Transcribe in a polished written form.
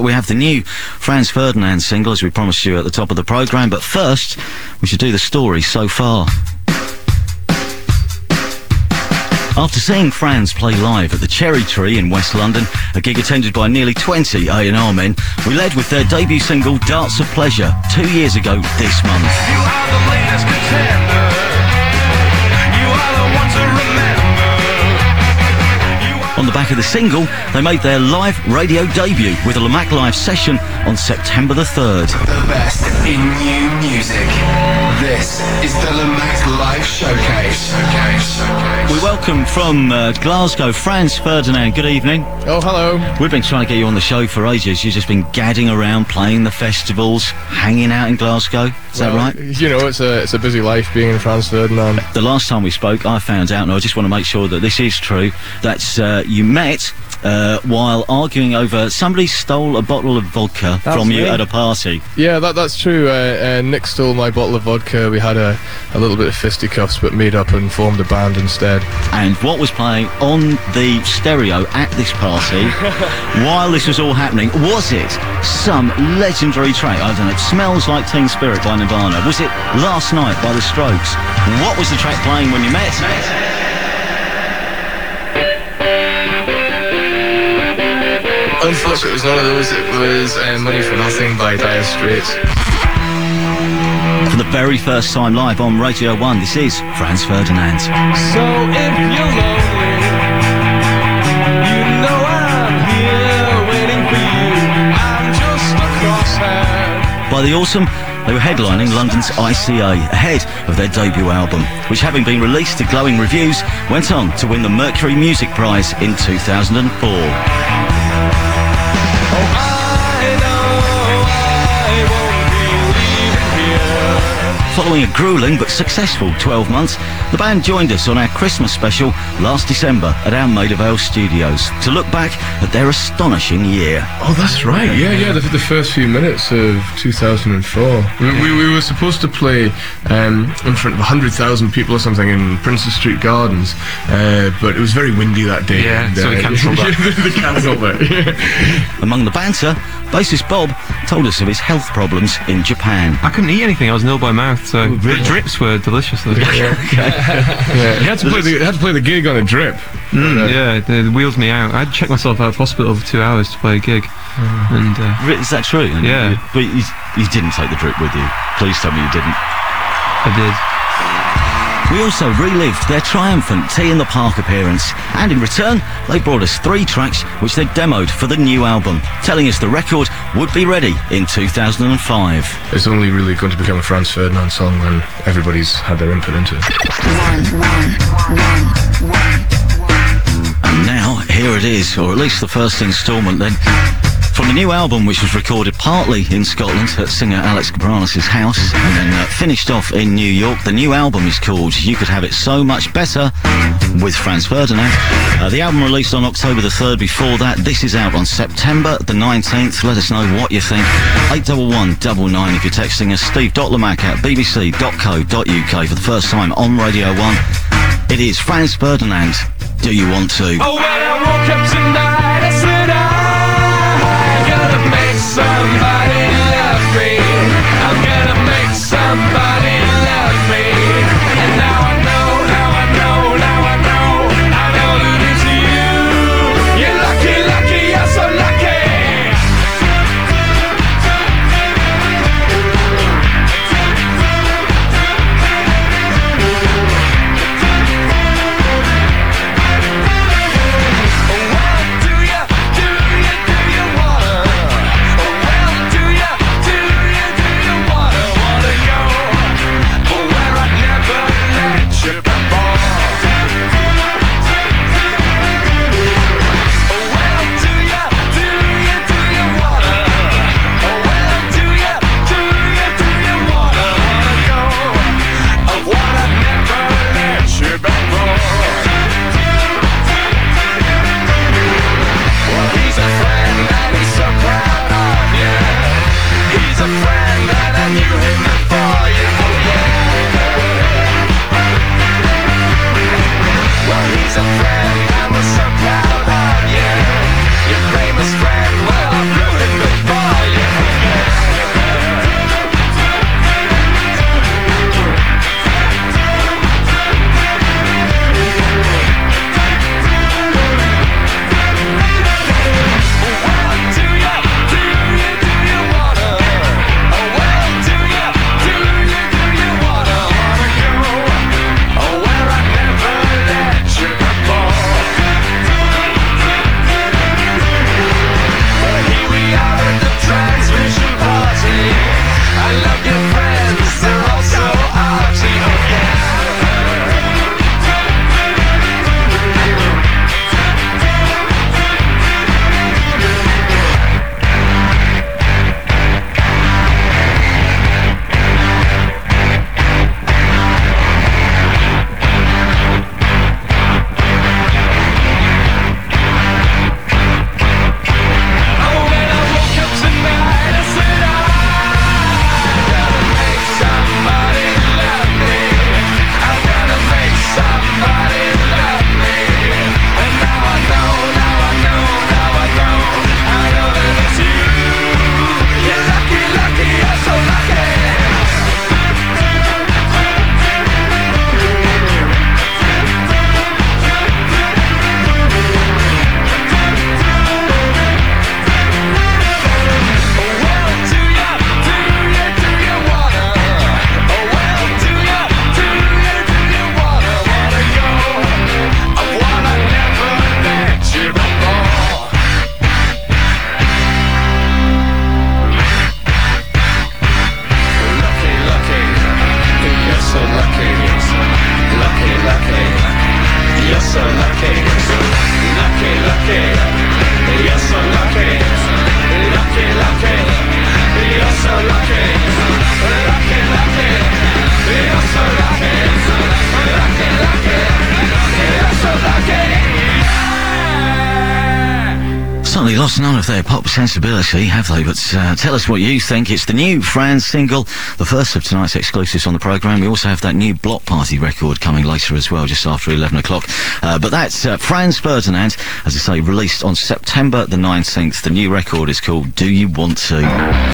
we have the new Franz Ferdinand single, as we promised you at the top of the programme. But first, we should do the story so far. After seeing Franz play live at the Cherry Tree in West London, a gig attended by nearly 20 A&R men, we led with their debut single, Darts of Pleasure, 2 years ago this month. You are the latest contender. You are the one to remember. On the back of the single, they made their live radio debut with a Lamac Live session on September the 3rd. The best in new music. This is the Lamac Live Showcase. We welcome from Glasgow, Franz Ferdinand. Good evening. Oh, hello. We've been trying to get you on the show for ages. You've just been gadding around, playing the festivals, hanging out in Glasgow. Is that right? You know, it's a busy life being in Franz Ferdinand. The last time we spoke, I found out, and I just want to make sure that this is true, that you met while arguing over somebody stole a bottle of vodka from you at a party. Yeah, that's true. Nick stole my bottle of vodka. We had a little bit of fisticuffs, but made up and formed a band instead. And what was playing on the stereo at this party while this was all happening? Was it some legendary track? I don't know, It Smells Like Teen Spirit by Nirvana? Was it Last Night by The Strokes? What was the track playing when you met? Unfortunately, it was none of those. It was Money for Nothing by Dire Straits. For the very first time live on Radio 1, this is Franz Ferdinand. So if you're lonely, you know I'm here waiting for you. I'm just a crosshair. By the autumn, they were headlining London's ICA ahead of their debut album, which, having been released to glowing reviews, went on to win the Mercury Music Prize in 2004. Following a gruelling but successful 12 months, the band joined us on our Christmas special last December at our Maida Vale studios to look back at their astonishing year. Oh, that's right. Yeah. The first few minutes of 2004. We were supposed to play in front of 100,000 people or something in Princes Street Gardens, but it was very windy that day. Yeah, so they cancelled that. They cancelled it. Among the banter, bassist Bob told us of his health problems in Japan. I couldn't eat anything, I was nil by mouth, so really? The drips were delicious though. Yeah, he had to play the gig on a drip. Yeah, they wheeled me out. I had to check myself out of hospital for 2 hours to play a gig. And Is that true? Yeah. But you didn't take the drip with you. Please tell me you didn't. I did. We also relived their triumphant Tea in the Park appearance, and in return, they brought us 3 tracks which they demoed for the new album, telling us the record would be ready in 2005. It's only really going to become a Franz Ferdinand song when everybody's had their input into it. And now, here it is, or at least the first instalment then, from the new album, which was recorded partly in Scotland at singer Alex Cabranes' house and then finished off in New York. The new album is called You Could Have It So Much Better with Franz Ferdinand. The album released on October the 3rd. Before that, this is out on September the 19th. Let us know what you think. 811-99 if you're texting us. steve.lamac@bbc.co.uk for the first time on Radio 1. It is Franz Ferdinand. Do you want to? Oh, when I woke up tonight, I said I'm gonna make somebody love me. I'm gonna make somebody love me. And now I know that it's you. You're lucky, you're so lucky. What do certainly lost none of their pop sensibility, have they? But tell us what you think. It's the new Franz single, the first of tonight's exclusives on the programme. We also have that new Block Party record coming later as well, just after 11 o'clock. But that's Franz Ferdinand, as I say, released on September the 19th. The new record is called Do You Want To?